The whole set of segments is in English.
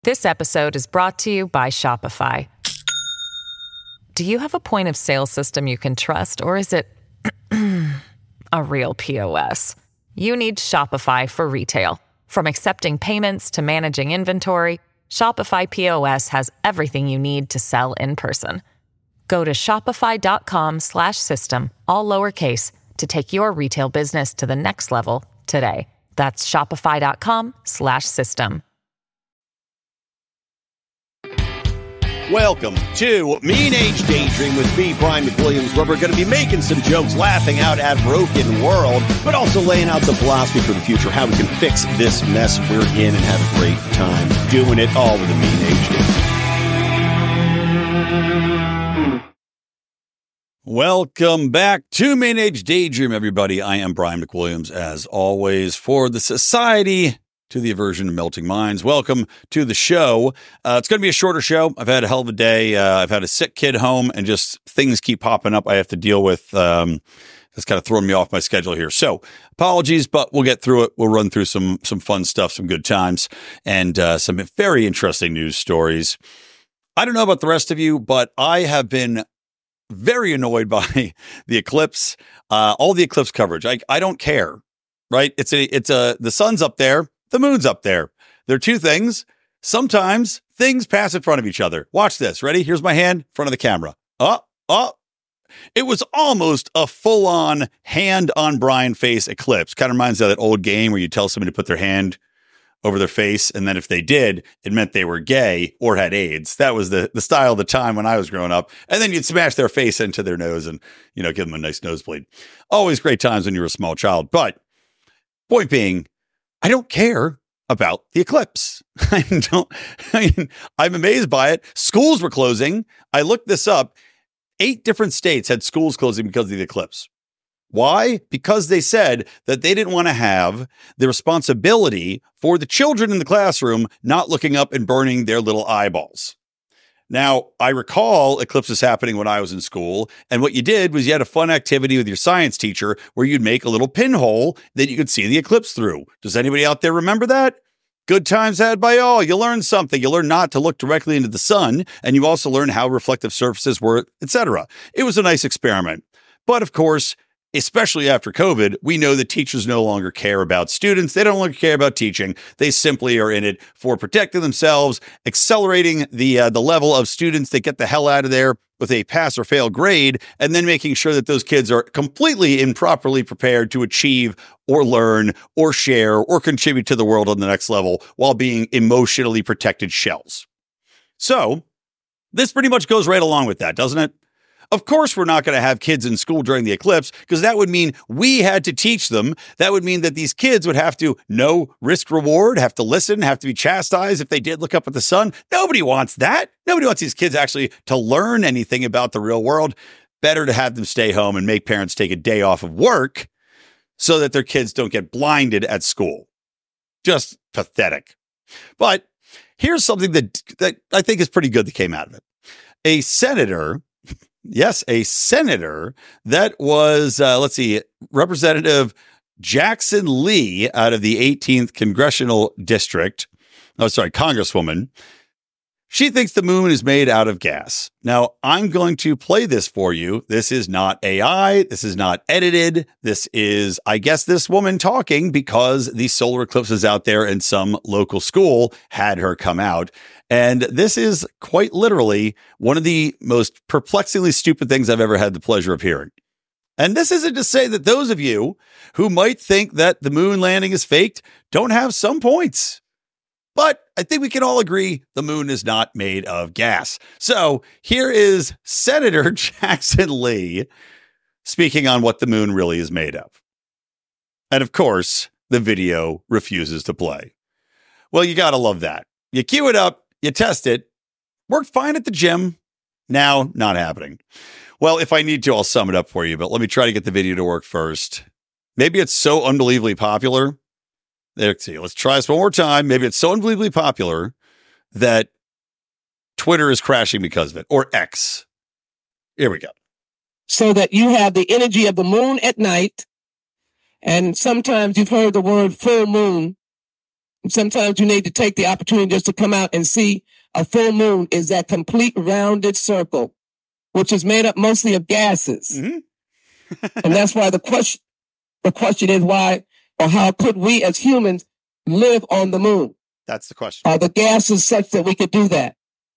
This episode is brought to you by Shopify. Do you have a point of sale system you can trust, or is it a real POS? You need Shopify for retail. From accepting payments to managing inventory, Shopify POS has everything you need to sell in person. Go to shopify.com/system, all lowercase, to take your retail business to the next level today. That's shopify.com/system. Welcome to Mean Age Daydream with me, Brian McWilliams, where we're going to be making some jokes, laughing out at broken world, but also laying out some philosophy for the future, how we can fix this mess we're in and have a great time doing it all with a Mean Age Daydream. Welcome back to Mean Age Daydream, everybody. I am Brian McWilliams, as always, for the Society to the Aversion of Melting Minds. Welcome to the show. It's going to be a shorter show. I've had a hell of a day. I've had a sick kid home and just things keep popping up I have to deal with. That's kind of throwing me off my schedule here. So apologies, but we'll get through it. We'll run through some fun stuff, some good times, and some very interesting news stories. I don't know about the rest of you, but I have been very annoyed by the eclipse, all the eclipse coverage. I don't care, right? The sun's up there. The moon's up there. There are two things. Sometimes things pass in front of each other. Watch this. Ready? Here's my hand in front of the camera. It was almost a full-on hand on Brian face eclipse. Kind of reminds me of that old game where you tell somebody to put their hand over their face, and then if they did, it meant they were gay or had AIDS. That was the style of the time when I was growing up. And then you'd smash their face into their nose and, give them a nice nosebleed. Always great times when you were a small child. But point being, I don't care about the eclipse. I'm amazed by it. Schools were closing. I looked this up. 8 different states had schools closing because of the eclipse. Why? Because they said that they didn't want to have the responsibility for the children in the classroom not looking up and burning their little eyeballs. Now, I recall eclipses happening when I was in school, and what you did was you had a fun activity with your science teacher where you'd make a little pinhole that you could see the eclipse through. Does anybody out there remember that? Good times had by all. You learned something. You learned not to look directly into the sun, and you also learned how reflective surfaces were, etc. It was a nice experiment. But of course, especially after COVID, we know that teachers no longer care about students. They don't longer care about teaching. They simply are in it for protecting themselves, accelerating the level of students that get the hell out of there with a pass or fail grade, and then making sure that those kids are completely improperly prepared to achieve or learn or share or contribute to the world on the next level while being emotionally protected shells. So this pretty much goes right along with that, doesn't it? Of course, we're not going to have kids in school during the eclipse because that would mean we had to teach them. That would mean that these kids would have to know risk reward, have to listen, have to be chastised if they did look up at the sun. Nobody wants that. Nobody wants these kids actually to learn anything about the real world. Better to have them stay home and make parents take a day off of work so that their kids don't get blinded at school. Just pathetic. But here's something that I think is pretty good that came out of it. A senator... Yes, a senator that was, Representative Jackson Lee out of the 18th Congressional District. Congresswoman. She thinks the moon is made out of gas. Now, I'm going to play this for you. This is not AI. This is not edited. This is, I guess, this woman talking because the solar eclipse is out there and some local school had her come out. And this is quite literally one of the most perplexingly stupid things I've ever had the pleasure of hearing. And this isn't to say that those of you who might think that the moon landing is faked don't have some points. But I think we can all agree the moon is not made of gas. So here is Senator Jackson Lee speaking on what the moon really is made of. And of course, the video refuses to play. Well, you got to love that. You cue it up, you test it, worked fine at the gym. Now, not happening. Well, if I need to, I'll sum it up for you, but let me try to get the video to work first. Maybe it's so unbelievably popular. Let's try this one more time. Maybe it's so unbelievably popular that Twitter is crashing because of it, or X. Here we go. So that you have the energy of the moon at night, and sometimes you've heard the word full moon, Sometimes you need to take the opportunity just to come out and see a full moon is that complete rounded circle, which is made up mostly of gases. Mm-hmm. And that's why the question is why or how could we as humans live on the moon? That's the question. Are the gases such that we could do that?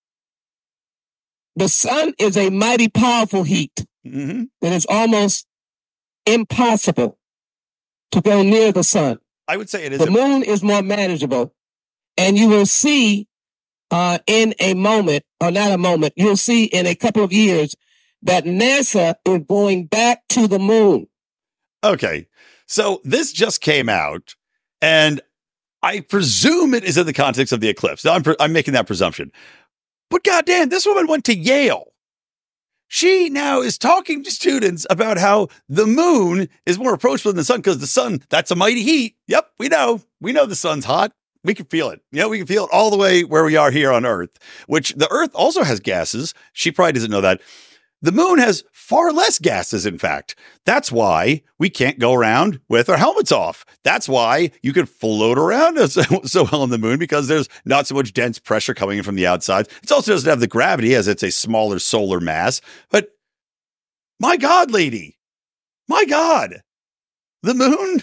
The sun is a mighty powerful heat. Mm-hmm. And it's almost impossible to go near the sun. I would say it is. The moon is more manageable. And you will see in a moment, or not a moment, you'll see in a couple of years that NASA is going back to the moon. Okay. So this just came out, and I presume it is in the context of the eclipse. Now, I'm making that presumption. But goddamn, this woman went to Yale. She now is talking to students about how the moon is more approachable than the sun because the sun, that's a mighty heat. Yep, we know. We know the sun's hot. We can feel it. We can feel it all the way where we are here on Earth, which the Earth also has gases. She probably doesn't know that. The moon has far less gases, in fact. That's why we can't go around with our helmets off. That's why you can float around so well on the moon because there's not so much dense pressure coming in from the outside. It also doesn't have the gravity as it's a smaller solar mass. But my God, lady, my God, the moon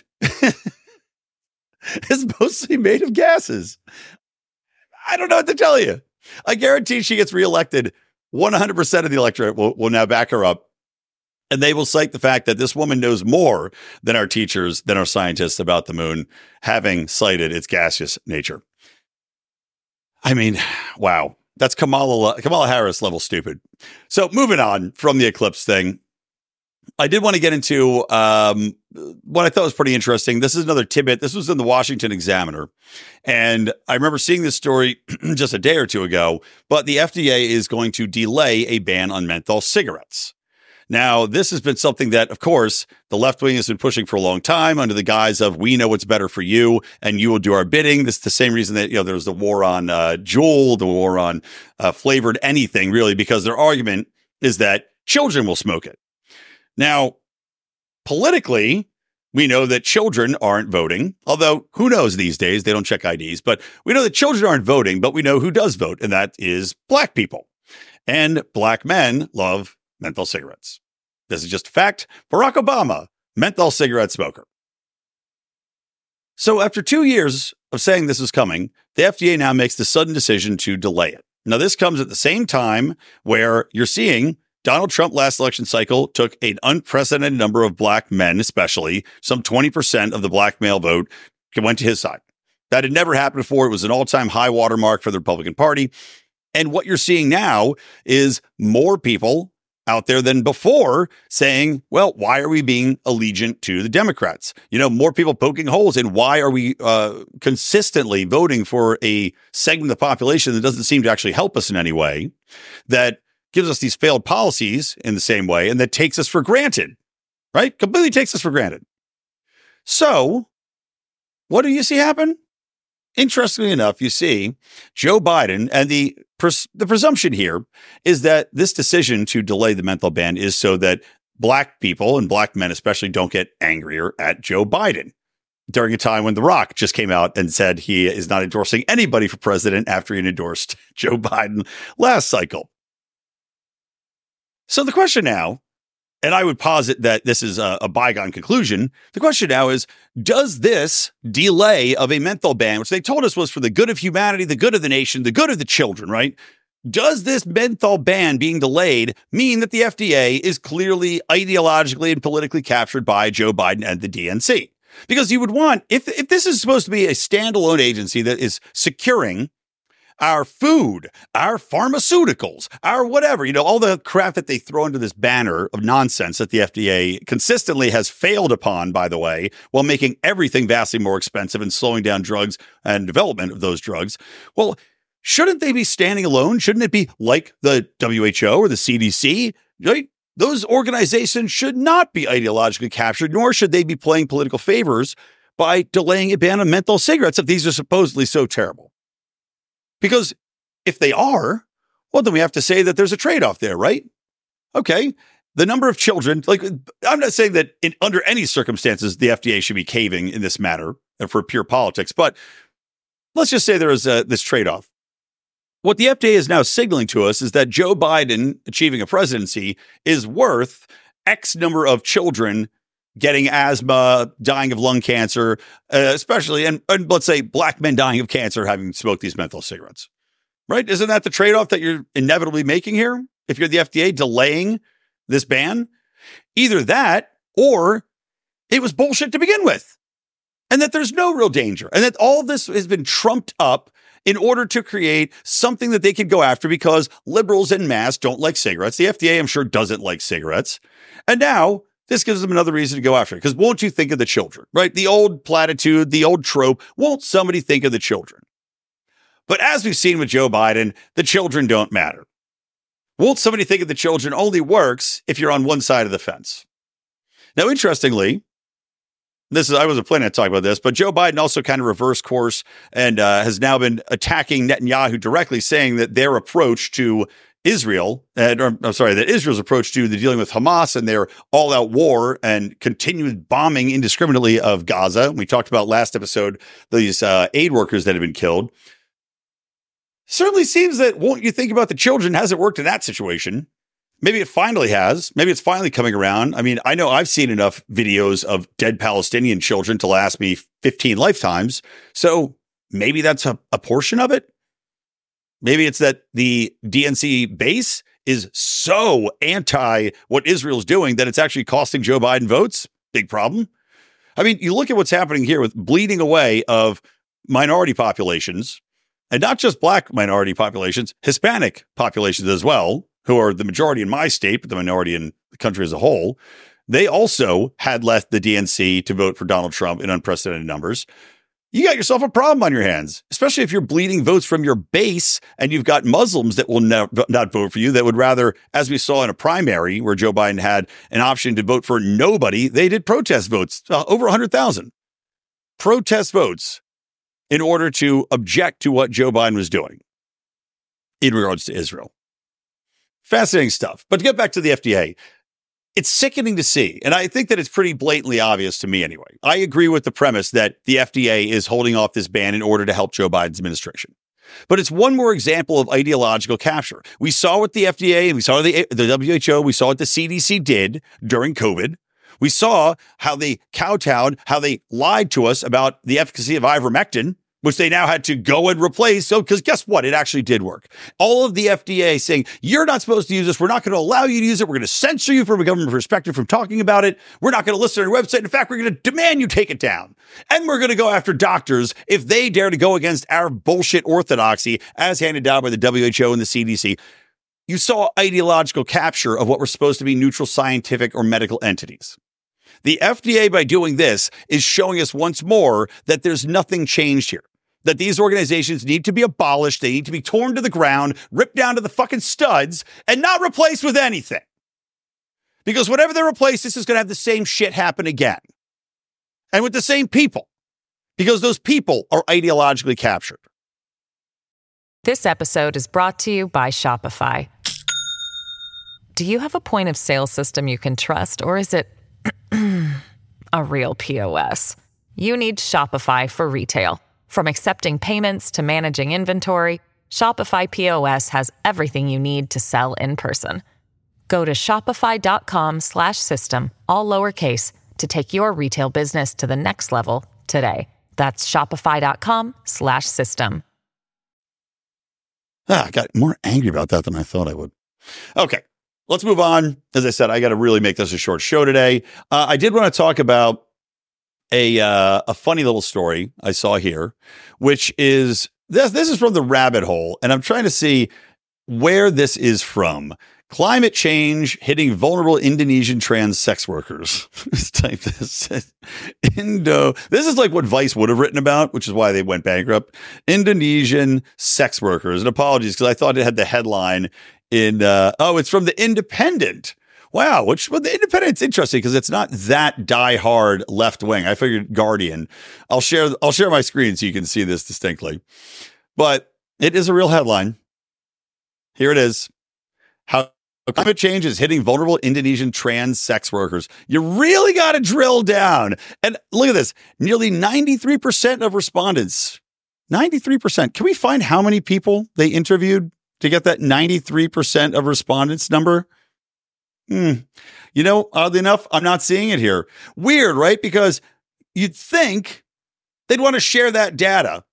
is mostly made of gases. I don't know what to tell you. I guarantee she gets reelected. 100% of the electorate will now back her up. And they will cite the fact that this woman knows more than our teachers, than our scientists about the moon, having cited its gaseous nature. I mean, wow. That's Kamala Harris level stupid. So moving on from the eclipse thing, I did want to get into what I thought was pretty interesting. This is another tidbit. This was in the Washington Examiner. And I remember seeing this story just a day or two ago, but the FDA is going to delay a ban on menthol cigarettes. Now, this has been something that, of course, the left wing has been pushing for a long time under the guise of we know what's better for you and you will do our bidding. This is the same reason that, there was the war on Juul, the war on flavored anything, really, because their argument is that children will smoke it. Now, politically, we know that children aren't voting, although who knows these days, they don't check IDs, but we know that children aren't voting, but we know who does vote, and that is black people. And black men love menthol cigarettes. This is just a fact. Barack Obama, menthol cigarette smoker. So after 2 years of saying this was coming, the FDA now makes the sudden decision to delay it. Now, this comes at the same time where you're seeing Donald Trump last election cycle took an unprecedented number of black men, especially some 20% of the black male vote went to his side. That had never happened before. It was an all-time high watermark for the Republican Party. And what you're seeing now is more people out there than before saying, well, why are we being allegiant to the Democrats? More people poking holes in why are we consistently voting for a segment of the population that doesn't seem to actually help us in any way, that gives us these failed policies in the same way, and that takes us for granted, right? Completely takes us for granted. So what do you see happen? Interestingly enough, you see Joe Biden, and the presumption here is that this decision to delay the menthol ban is so that black people and black men especially don't get angrier at Joe Biden during a time when The Rock just came out and said he is not endorsing anybody for president after he endorsed Joe Biden last cycle. So the question now, and I would posit that this is a bygone conclusion, the question now is, does this delay of a menthol ban, which they told us was for the good of humanity, the good of the nation, the good of the children, right? Does this menthol ban being delayed mean that the FDA is clearly ideologically and politically captured by Joe Biden and the DNC? Because you would want, if this is supposed to be a standalone agency that is securing our food, our pharmaceuticals, our whatever, all the crap that they throw into this banner of nonsense that the FDA consistently has failed upon, by the way, while making everything vastly more expensive and slowing down drugs and development of those drugs. Well, shouldn't they be standing alone? Shouldn't it be like the WHO or the CDC? Right? Those organizations should not be ideologically captured, nor should they be playing political favors by delaying a ban on menthol cigarettes if these are supposedly so terrible. Because if they are, well, then we have to say that there's a trade-off there, right? Okay, the number of children, I'm not saying that under any circumstances the FDA should be caving in this matter for pure politics, but let's just say there is this trade-off. What the FDA is now signaling to us is that Joe Biden achieving a presidency is worth X number of children getting asthma, dying of lung cancer, especially, and let's say black men dying of cancer having smoked these menthol cigarettes, right? Isn't that the trade-off that you're inevitably making here? If you're the FDA delaying this ban, either that or it was bullshit to begin with, and that there's no real danger, and that all of this has been trumped up in order to create something that they could go after because liberals en masse don't like cigarettes. The FDA, I'm sure, doesn't like cigarettes. And now this gives them another reason to go after it. Because won't you think of the children, right? The old platitude, the old trope, won't somebody think of the children? But as we've seen with Joe Biden, the children don't matter. Won't somebody think of the children only works if you're on one side of the fence. Now, interestingly, I wasn't planning to talk about this, but Joe Biden also kind of reversed course and has now been attacking Netanyahu directly, saying that their approach to Israel, that Israel's approach to the dealing with Hamas and their all-out war and continued bombing indiscriminately of Gaza. We talked about last episode, these aid workers that have been killed. Certainly seems that won't you think about the children hasn't worked in that situation. Maybe it finally has. Maybe it's finally coming around. I mean, I know I've seen enough videos of dead Palestinian children to last me 15 lifetimes. So maybe that's a portion of it. Maybe it's that the DNC base is so anti what Israel's doing that it's actually costing Joe Biden votes. Big problem. I mean, you look at what's happening here with bleeding away of minority populations, and not just black minority populations, Hispanic populations as well, who are the majority in my state, but the minority in the country as a whole. They also had left the DNC to vote for Donald Trump in unprecedented numbers. You got yourself a problem on your hands, especially if you're bleeding votes from your base and you've got Muslims that will not vote for you, that would rather, as we saw in a primary where Joe Biden had an option to vote for nobody, they did protest votes, over 100,000 protest votes in order to object to what Joe Biden was doing in regards to Israel. Fascinating stuff. But to get back to the FDA, it's sickening to see. And I think that it's pretty blatantly obvious to me anyway. I agree with the premise that the FDA is holding off this ban in order to help Joe Biden's administration. But it's one more example of ideological capture. We saw what the FDA and we saw the WHO, we saw what the CDC did during COVID. We saw how they kowtowed, how they lied to us about the efficacy of ivermectin, which they now had to go and replace. So, because guess what? It actually did work. All of the FDA saying, you're not supposed to use this. We're not going to allow you to use it. We're going to censor you from a government perspective from talking about it. We're not going to list it on your website. In fact, we're going to demand you take it down. And we're going to go after doctors if they dare to go against our bullshit orthodoxy as handed down by the WHO and the CDC. You saw ideological capture of what were supposed to be neutral scientific or medical entities. The FDA, by doing this, is showing us once more that there's nothing changed here. That these organizations need to be abolished. They need to be torn to the ground, ripped down to the fucking studs, and not replaced with anything. Because whatever they replace, this is going to have the same shit happen again. And with the same people. Because those people are ideologically captured. This episode is brought to you by Shopify. Do you have a point of sale system you can trust, or is it a real POS? You need Shopify for retail. From accepting payments to managing inventory, Shopify POS has everything you need to sell in person. Go to shopify.com/system, all lowercase, to take your retail business to the next level today. That's shopify.com/system. I got more angry about that than I thought I would. Okay, let's move on. As I said, I got to really make this a short show today. I did want to talk about a funny little story I saw here, which is this is from the rabbit hole, and I'm trying to see where this is from. Climate change hitting vulnerable Indonesian trans sex workers. Let's type this. This is like what Vice would have written about, which is why they went bankrupt. Indonesian sex workers. And apologies, because I thought it had the headline in, it's from The Independent. Wow, the Independent's interesting because it's not that diehard left wing. I figured Guardian. I'll share my screen so you can see this distinctly. But it is a real headline. Here it is. How climate change is hitting vulnerable Indonesian trans sex workers. You really got to drill down. And look at this. Nearly 93% of respondents 93%. Can we find how many people they interviewed to get that 93% of respondents number? You know, oddly enough, I'm not seeing it here. Weird, right? Because you'd think they'd want to share that data.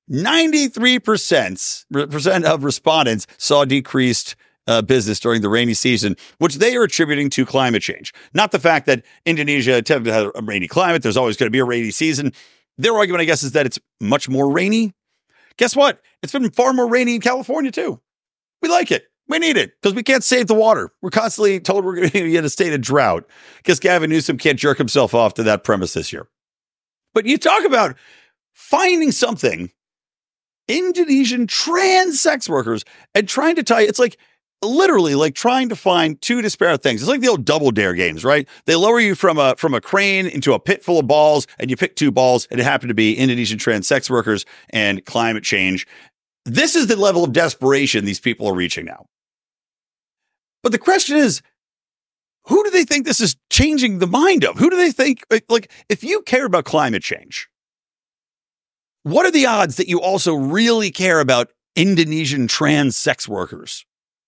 93% of respondents saw decreased business during the rainy season, which they are attributing to climate change. Not the fact that Indonesia tends to have a rainy climate. There's always going to be a rainy season. Their argument, I guess, is that it's much more rainy. Guess what? It's been far more rainy in California, too. We like it. We need it because we can't save the water. We're constantly told we're going to be in a state of drought because Gavin Newsom can't jerk himself off to that premise this year. But you talk about finding something, Indonesian trans sex workers, and trying to tie, it's like literally like trying to find two disparate things. It's like the old Double Dare games, right? They lower you from a crane into a pit full of balls and you pick two balls and it happened to be Indonesian trans sex workers and climate change. This is the level of desperation these people are reaching now. But the question is, who do they think this is changing the mind of? Who do they think, like, if you care about climate change, what are the odds that you also really care about Indonesian trans sex workers?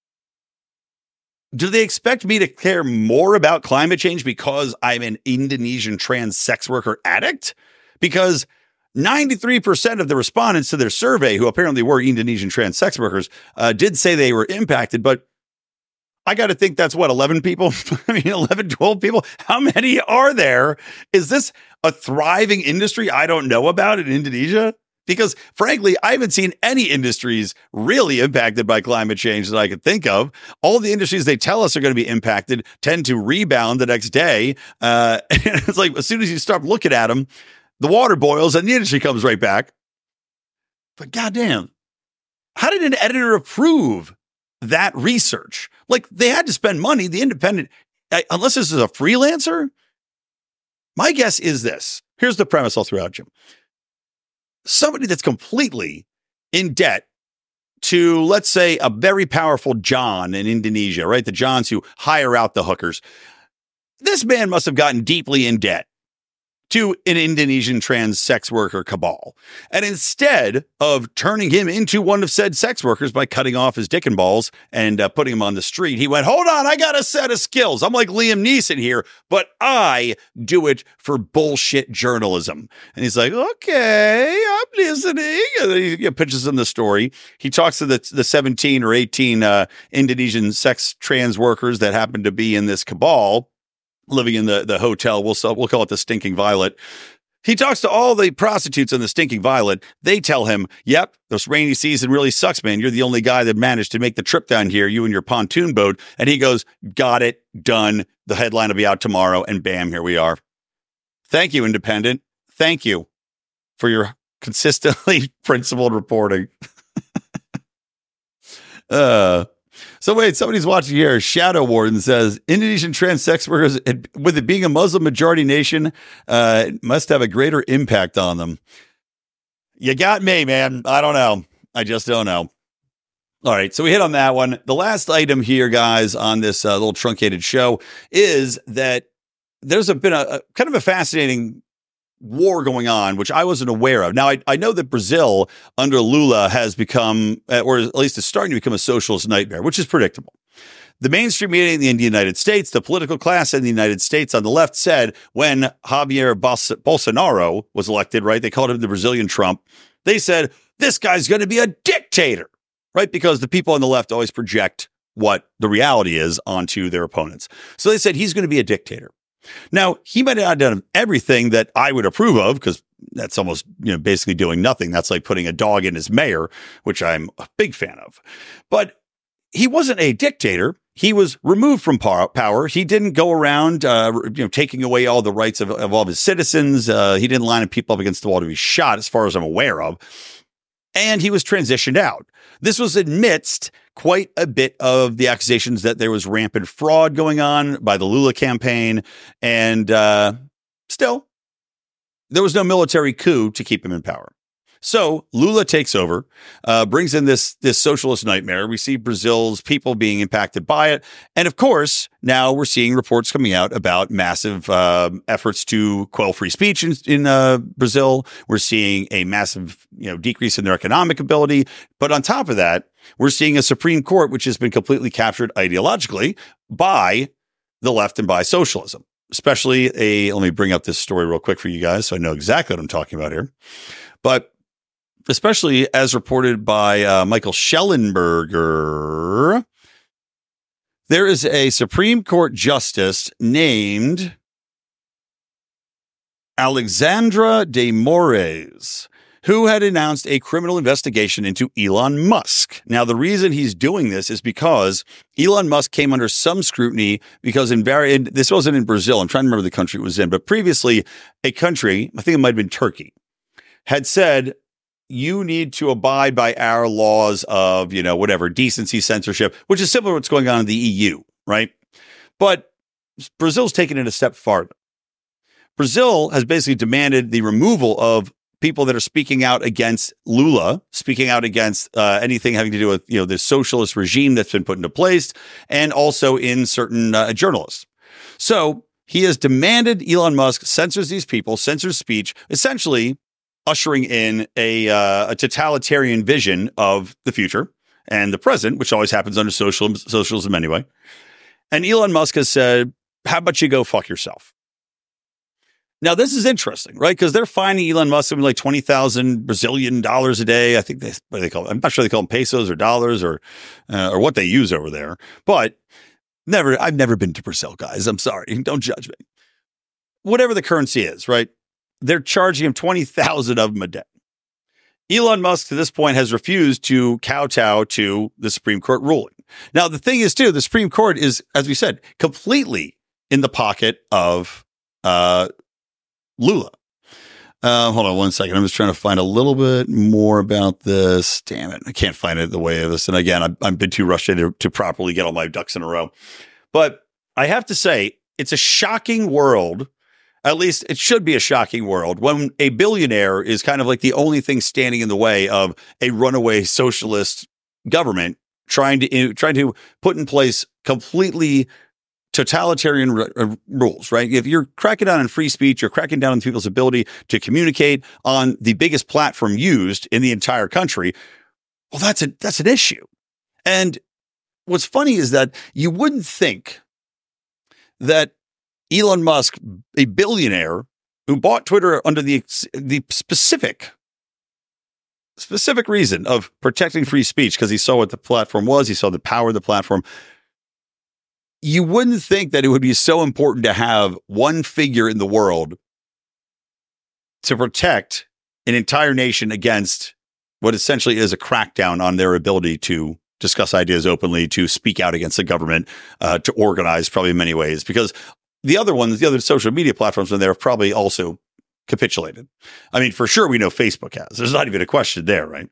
Do they expect me to care more about climate change because I'm an Indonesian trans sex worker addict? Because 93% of the respondents to their survey, who apparently were Indonesian trans sex workers, did say they were impacted, but I got to think that's what, 11 people? 11, 12 people? How many are there? Is this a thriving industry I don't know about in Indonesia? Because frankly, I haven't seen any industries really impacted by climate change that I could think of. All the industries they tell us are going to be impacted tend to rebound the next day. It's like as soon as you start looking at them, the water boils and the industry comes right back. But goddamn, how did an editor approve that research? Like they had to spend money. The Independent, unless this is a freelancer, my guess is this. Here's the premise I'll throw out, Jim. Somebody that's completely in debt to, let's say, a very powerful John in Indonesia, right? The Johns who hire out the hookers. This man must have gotten deeply in debt to an Indonesian trans sex worker cabal. And instead of turning him into one of said sex workers by cutting off his dick and balls and putting him on the street, he went, hold on, I got a set of skills. I'm like Liam Neeson here, but I do it for bullshit journalism. And he's like, okay, I'm listening. And then he pitches him the story. He talks to the 17 or 18 Indonesian sex trans workers that happen to be in this cabal, living in the hotel. We'll call it the Stinking Violet. He talks to all the prostitutes in the Stinking Violet. They tell him, yep, this rainy season really sucks, man. You're the only guy that managed to make the trip down here, you and your pontoon boat. And he goes, got it, done. The headline will be out tomorrow. And bam, here we are. Thank you, Independent. Thank you for your consistently principled reporting. So wait, somebody's watching here. Shadow Warden says, Indonesian trans sex workers, with it being a Muslim majority nation, must have a greater impact on them. You got me, man. I don't know. I just don't know. All right, so we hit on that one. The last item here, guys, on this little truncated show is that there's been a kind of a fascinating war going on, which I wasn't aware of. Now, I know that Brazil under Lula has become, or at least is starting to become a socialist nightmare, which is predictable. The mainstream media in the United States, the political class in the United States on the left said when Jair Bolsonaro was elected, right, they called him the Brazilian Trump. They said, this guy's going to be a dictator, right? Because the people on the left always project what the reality is onto their opponents. So they said he's going to be a dictator. Now, he might not have done everything that I would approve of, because that's almost, basically doing nothing. That's like putting a dog in his mayor, which I'm a big fan of. But he wasn't a dictator. He was removed from power. He didn't go around, taking away all the rights of all of his citizens. He didn't line people up against the wall to be shot, as far as I'm aware of. And he was transitioned out. This was amidst quite a bit of the accusations that there was rampant fraud going on by the Lula campaign. And still, there was no military coup to keep him in power. So Lula takes over, brings in this socialist nightmare. We see Brazil's people being impacted by it. And of course, now we're seeing reports coming out about massive efforts to quell free speech in Brazil. We're seeing a massive decrease in their economic ability. But on top of that, we're seeing a Supreme Court which has been completely captured ideologically by the left and by socialism. Especially let me bring up this story real quick for you guys so I know exactly what I'm talking about here. But especially as reported by Michael Schellenberger, there is a Supreme Court justice named Alexandra de Moraes, who had announced a criminal investigation into Elon Musk. Now, the reason he's doing this is because Elon Musk came under some scrutiny because this wasn't in Brazil. I'm trying to remember the country it was in, but previously a country, I think it might have been Turkey, had said, you need to abide by our laws of, whatever, decency, censorship, which is similar to what's going on in the EU, right? But Brazil's taken it a step farther. Brazil has basically demanded the removal of people that are speaking out against Lula, speaking out against anything having to do with, the socialist regime that's been put into place, and also in certain journalists. So he has demanded Elon Musk censors these people, censors speech, essentially ushering in a totalitarian vision of the future and the present, which always happens under socialism anyway. And Elon Musk has said, how about you go fuck yourself? Now, this is interesting, right? Because they're fining Elon Musk something like 20,000 Brazilian dollars a day. I think what do they call it? I'm not sure they call them pesos or dollars or what they use over there. But I've never been to Brazil, guys. I'm sorry. Don't judge me. Whatever the currency is, right? They're charging him 20,000 of them a day. Elon Musk, to this point, has refused to kowtow to the Supreme Court ruling. Now, the thing is, too, the Supreme Court is, as we said, completely in the pocket of Lula. Hold on one second. I'm just trying to find a little bit more about this. Damn it. I can't find it the way of this. And again, I've been too rushed to properly get all my ducks in a row. But I have to say, it's a shocking world. At least it should be a shocking world when a billionaire is kind of like the only thing standing in the way of a runaway socialist government trying to put in place completely totalitarian rules, right? If you're cracking down on free speech, you're cracking down on people's ability to communicate on the biggest platform used in the entire country. Well, that's an issue. And what's funny is that you wouldn't think that Elon Musk, a billionaire who bought Twitter under the specific reason of protecting free speech because he saw what the platform was, he saw the power of the platform. You wouldn't think that it would be so important to have one figure in the world to protect an entire nation against what essentially is a crackdown on their ability to discuss ideas openly, to speak out against the government, to organize probably in many ways, because the other social media platforms in there have probably also capitulated. I mean, for sure, we know Facebook has. There's not even a question there, right?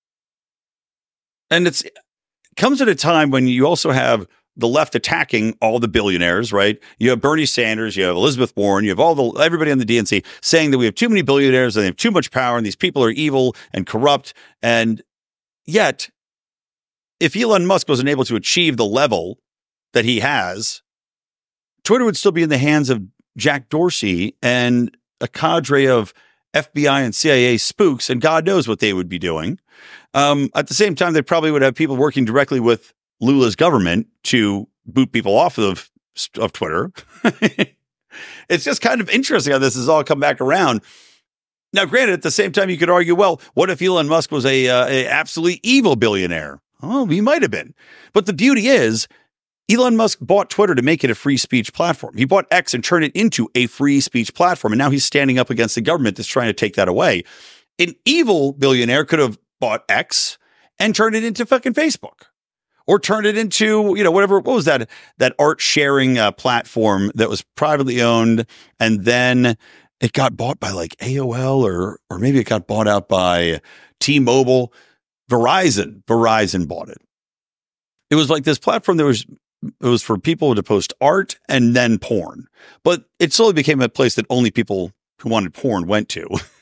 And it comes at a time when you also have the left attacking all the billionaires, right? You have Bernie Sanders, you have Elizabeth Warren, you have everybody on the DNC saying that we have too many billionaires and they have too much power and these people are evil and corrupt. And yet, if Elon Musk wasn't able to achieve the level that he has, Twitter would still be in the hands of Jack Dorsey and a cadre of FBI and CIA spooks, and God knows what they would be doing. At the same time, they probably would have people working directly with Lula's government to boot people off of Twitter. It's just kind of interesting how this has all come back around. Now, granted, at the same time, you could argue, well, what if Elon Musk was a absolutely evil billionaire? Oh, he might have been. But the beauty is, Elon Musk bought Twitter to make it a free speech platform. He bought X and turned it into a free speech platform. And now he's standing up against the government that's trying to take that away. An evil billionaire could have bought X and turned it into fucking Facebook. Or turned it into, whatever, what was that art sharing platform that was privately owned, and then it got bought by like AOL or maybe it got bought out by T-Mobile. Verizon bought it. It was like this platform that was for people to post art and then porn, but it slowly became a place that only people who wanted porn went to.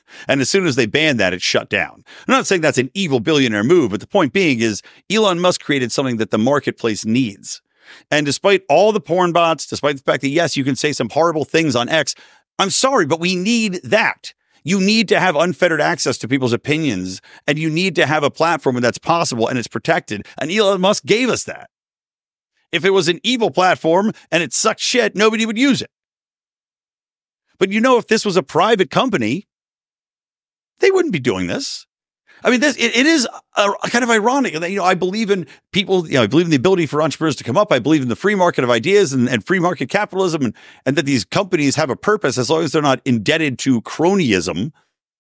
And as soon as they banned that, it shut down. I'm not saying that's an evil billionaire move, but the point being is Elon Musk created something that the marketplace needs. And despite all the porn bots, despite the fact that, yes, you can say some horrible things on X, I'm sorry, but we need that. You need to have unfettered access to people's opinions, and you need to have a platform where that's possible and it's protected. And Elon Musk gave us that. If it was an evil platform and it sucked shit, nobody would use it. But if this was a private company, they wouldn't be doing this. I mean, it is kind of ironic that, I believe in people, I believe in the ability for entrepreneurs to come up. I believe in the free market of ideas and free market capitalism and that these companies have a purpose as long as they're not indebted to cronyism.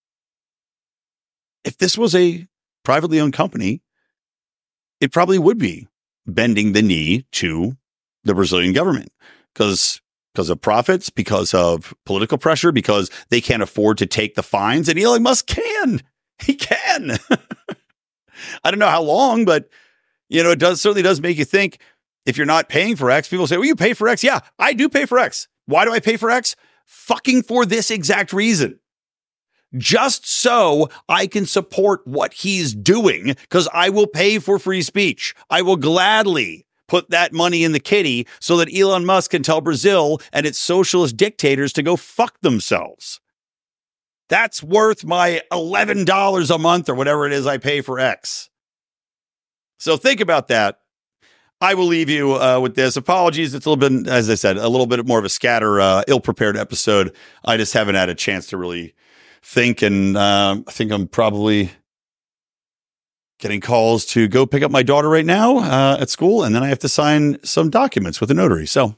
If this was a privately owned company, it probably would be bending the knee to the Brazilian government because of profits, because of political pressure, because they can't afford to take the fines. And Elon Musk can. He can. I don't know how long, but, it certainly does make you think if you're not paying for X, people say, well, you pay for X. Yeah, I do pay for X. Why do I pay for X? Fucking for this exact reason. Just so I can support what he's doing, because I will pay for free speech. I will gladly put that money in the kitty so that Elon Musk can tell Brazil and its socialist dictators to go fuck themselves. That's worth my $11 a month or whatever it is I pay for X. So think about that. I will leave you with this. Apologies. It's a little bit, as I said, a little bit more of a scatter, ill-prepared episode. I just haven't had a chance to really think. And I think I'm probably getting calls to go pick up my daughter right now at school. And then I have to sign some documents with a notary. So,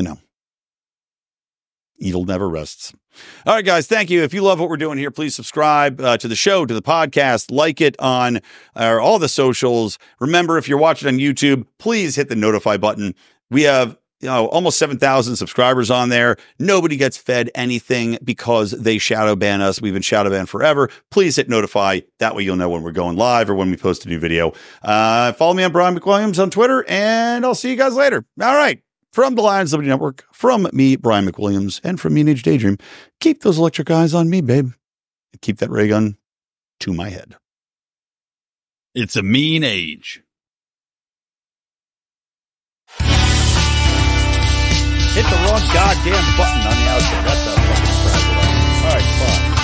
evil never rests. All right, guys, thank you. If you love what we're doing here, please subscribe to the show, to the podcast, like it on all the socials. Remember, if you're watching on YouTube, please hit the notify button. We have almost 7,000 subscribers on there. Nobody gets fed anything because they shadow ban us. We've been shadow banned forever. Please hit notify. That way you'll know when we're going live or when we post a new video. Follow me on Brian McWilliams on Twitter, and I'll see you guys later. All right. From the Lions Liberty Network, from me, Brian McWilliams, and from Mean Age Daydream, keep those electric eyes on me, babe. Keep that ray gun to my head. It's a mean age. Hit the wrong goddamn button on the outro. That's a fucking crap. All right, bye.